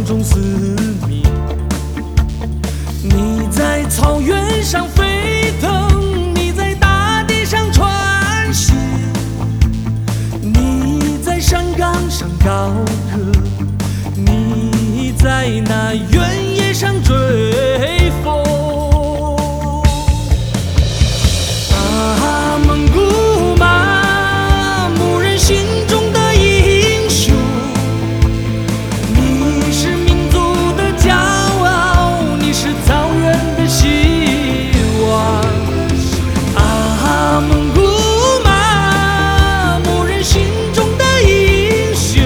中嘶鸣。你在草原上飞腾，你在大地上穿行，你在山岗上高歌，你在那原野上追风。啊，蒙古马，牧人心中的英雄，你是民族的骄傲，你是草原的希望。啊，蒙古马，牧人心中的英雄，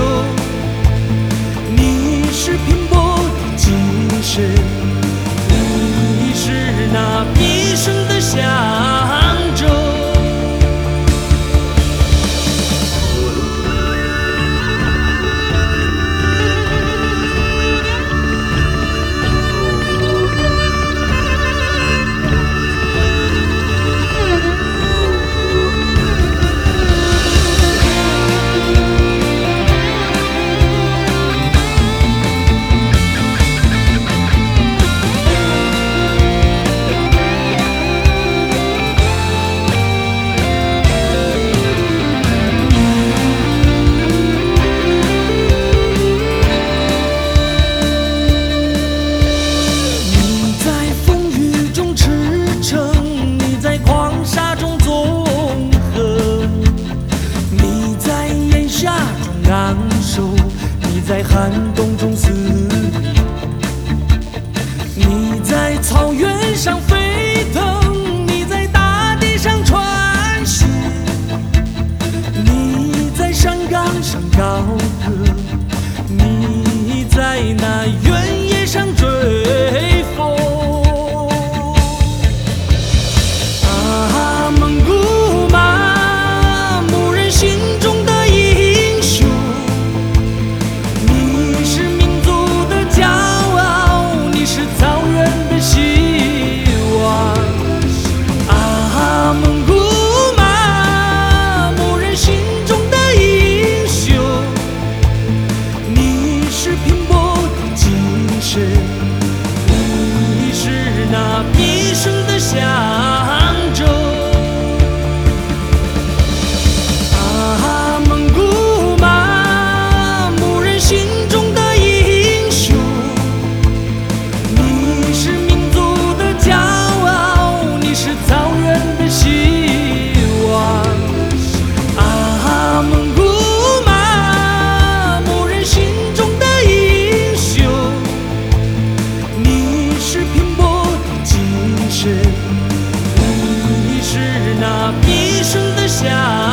你是拼搏的精神，你是那必胜的象征。你在寒冬中嘶鸣，你在草原上飞腾，你在大地上穿行，你在山岗上高歌，你在那原野上追风。啊，蒙古马，牧人心中的英雄，你是民族的骄傲，你是草原的希望。啊，蒙古马，牧人心中的英雄，你是拼搏的精神，你是那必胜的象征。啊，蒙古马，牧人心中的英雄，你是民族的骄傲，你是草原的希望。啊，蒙古马，牧人心中的英雄，你是拼搏的精神，你是那必胜的象征。